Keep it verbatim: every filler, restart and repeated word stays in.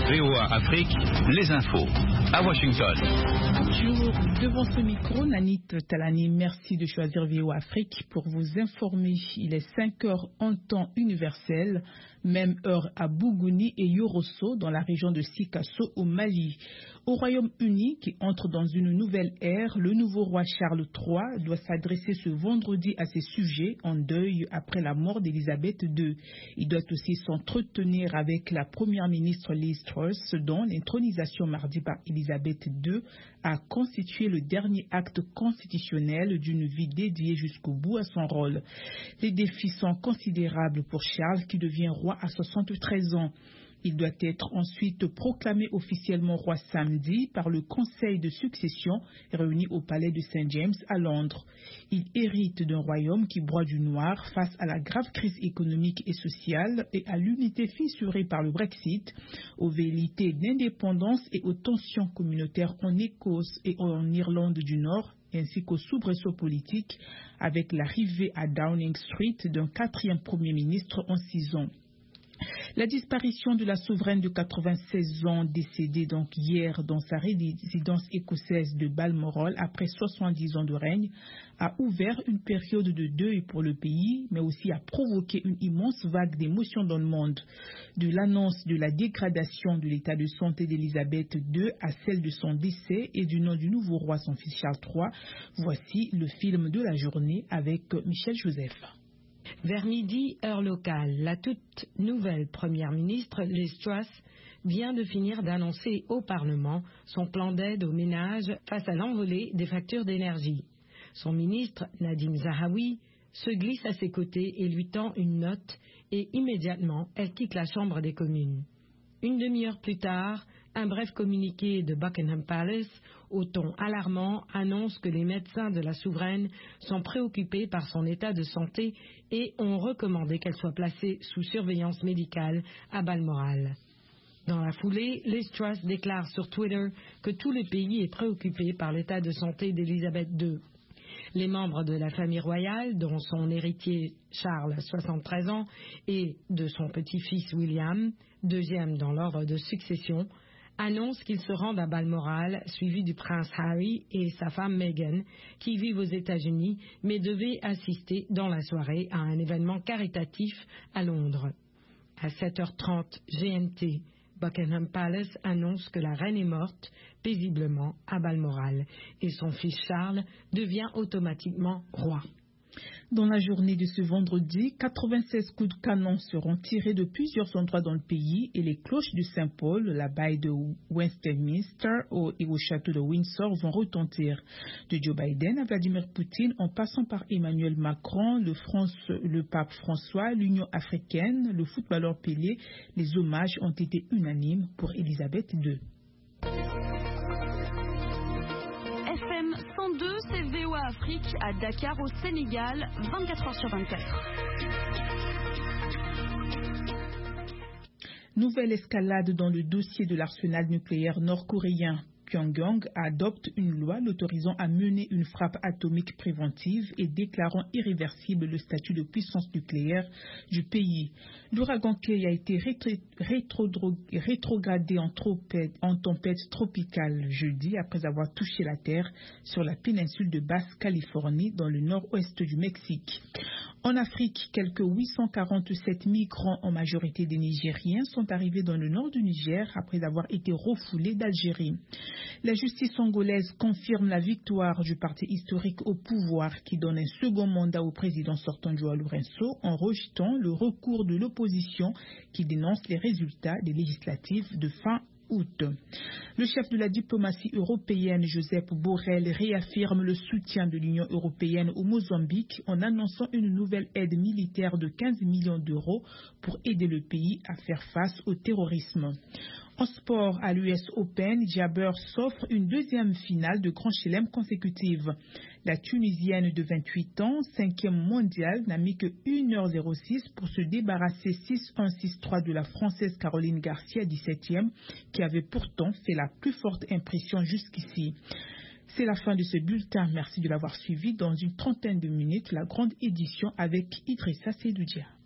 V O A Afrique, les infos. À Washington. Bonjour, devant ce micro, Nanit Talani, merci de choisir V O A Afrique pour vous informer. Il est cinq heures en temps universel, même heure à Bougouni et Yorosso dans la région de Sikasso au Mali. Au Royaume-Uni, qui entre dans une nouvelle ère, le nouveau roi Charles trois doit s'adresser ce vendredi à ses sujets en deuil après la mort d'Elisabeth deux. Il doit aussi s'entretenir avec la première ministre Liz Truss, dont l'intronisation mardi par Elisabeth deux a constitué le dernier acte constitutionnel d'une vie dédiée jusqu'au bout à son rôle. Les défis sont considérables pour Charles, qui devient roi à soixante-treize ans. Il doit être ensuite proclamé officiellement roi samedi par le Conseil de succession réuni au palais de Saint James à Londres. Il hérite d'un royaume qui broie du noir face à la grave crise économique et sociale et à l'unité fissurée par le Brexit, aux velléités d'indépendance et aux tensions communautaires en Écosse et en Irlande du Nord, ainsi qu'aux soubresauts politiques avec l'arrivée à Downing Street d'un quatrième Premier ministre en six ans. La disparition de la souveraine de quatre-vingt-seize ans, décédée donc hier dans sa résidence écossaise de Balmoral après soixante-dix ans de règne, a ouvert une période de deuil pour le pays, mais aussi a provoqué une immense vague d'émotions dans le monde. De l'annonce de la dégradation de l'état de santé d'Elisabeth deux à celle de son décès et du nom du nouveau roi, son fils Charles trois, voici le film de la journée avec Michel Joseph. Vers midi, heure locale, la toute nouvelle première ministre, Liz Truss, vient de finir d'annoncer au Parlement son plan d'aide aux ménages face à l'envolée des factures d'énergie. Son ministre, Nadhim Zahawi, se glisse à ses côtés et lui tend une note et immédiatement, elle quitte la Chambre des communes. Une demi-heure plus tard, un bref communiqué de Buckingham Palace, au ton alarmant, annonce que les médecins de la souveraine sont préoccupés par son état de santé et ont recommandé qu'elle soit placée sous surveillance médicale à Balmoral. Dans la foulée, Liz Truss déclare sur Twitter que tout le pays est préoccupé par l'état de santé d'Elisabeth deux. Les membres de la famille royale, dont son héritier Charles, soixante-treize ans, et de son petit-fils William, deuxième dans l'ordre de succession, annonce qu'ils se rendent à Balmoral, suivis du prince Harry et sa femme Meghan, qui vivent aux États-Unis, mais devaient assister dans la soirée à un événement caritatif à Londres. À sept heures trente G M T, Buckingham Palace annonce que la reine est morte paisiblement à Balmoral et son fils Charles devient automatiquement roi. Dans la journée de ce vendredi, quatre-vingt-seize coups de canon seront tirés de plusieurs endroits dans le pays et les cloches de Saint-Paul, la baille de Westminster et au château de Windsor vont retentir. De Joe Biden à Vladimir Poutine, en passant par Emmanuel Macron, le, France, le pape François, l'Union africaine, le footballeur Pelé, les hommages ont été unanimes pour Elisabeth deux. F M cent deux, c'est V O A Afrique à Dakar au Sénégal, vingt-quatre heures sur vingt-quatre. Nouvelle escalade dans le dossier de l'arsenal nucléaire nord-coréen. Pyongyang adopte une loi l'autorisant à mener une frappe atomique préventive et déclarant irréversible le statut de puissance nucléaire du pays. L'ouragan Kay a été rétro- rétrogradé en, tropette, en tempête tropicale jeudi après avoir touché la terre sur la péninsule de Basse-Californie dans le nord-ouest du Mexique. En Afrique, quelques huit cent quarante-sept migrants, en majorité des Nigériens, sont arrivés dans le nord du Niger après avoir été refoulés d'Algérie. La justice angolaise confirme la victoire du parti historique au pouvoir qui donne un second mandat au président sortant João Lourenço en rejetant le recours de l'opposition qui dénonce les résultats des législatives de fin août. Le chef de la diplomatie européenne, Josep Borrell, réaffirme le soutien de l'Union européenne au Mozambique en annonçant une nouvelle aide militaire de quinze millions d'euros pour aider le pays à faire face au terrorisme. En sport, à l'U S Open, Jabber s'offre une deuxième finale de Grand Chelem consécutive. La Tunisienne de vingt-huit ans, cinquième mondiale, n'a mis que une heure zéro six pour se débarrasser six un six trois de la Française Caroline Garcia, dix-septième, qui avait pourtant fait la plus forte impression jusqu'ici. C'est la fin de ce bulletin. Merci de l'avoir suivi. Dans une trentaine de minutes, la grande édition avec Idrissa Seydoudia.